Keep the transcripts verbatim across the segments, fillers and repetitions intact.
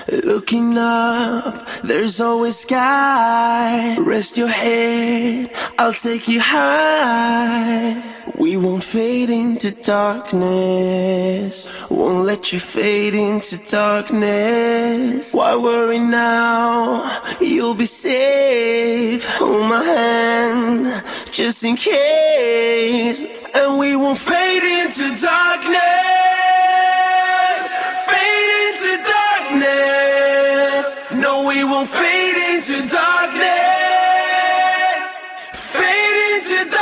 Looking up, there's always sky. Rest your head, I'll take you high. We won't fade into darkness, won't let you fade into darkness. Why worry now? You'll be safe. Hold my hand, just in case. And we won't fade into darkness, fade into darkness. No, we won't fade into darkness, fade into darkness.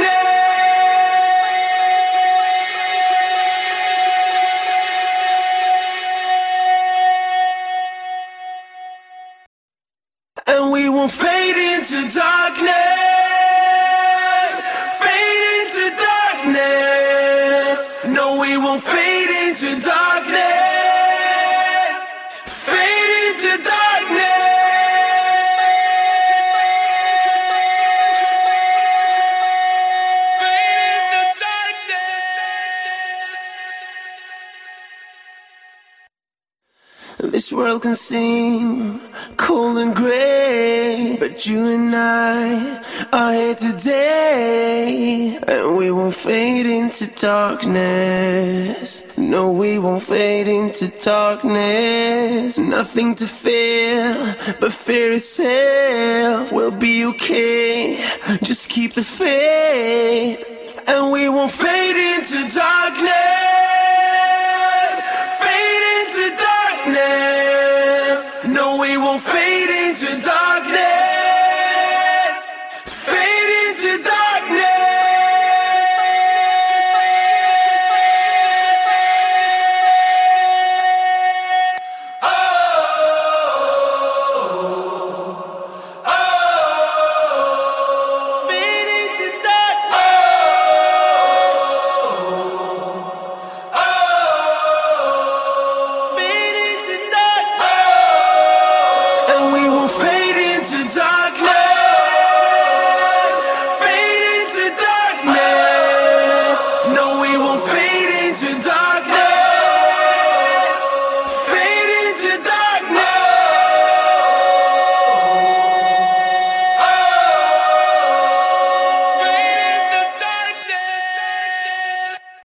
And we won't fade into darkness, fade into darkness. No, we won't fade into darkness, fade into darkness. This world can seem cold and gray, but you and I are here today. And we won't fade into darkness. No, we won't fade into darkness. Nothing to fear but fear itself. We'll be okay, just keep the faith. And we won't fade into darkness.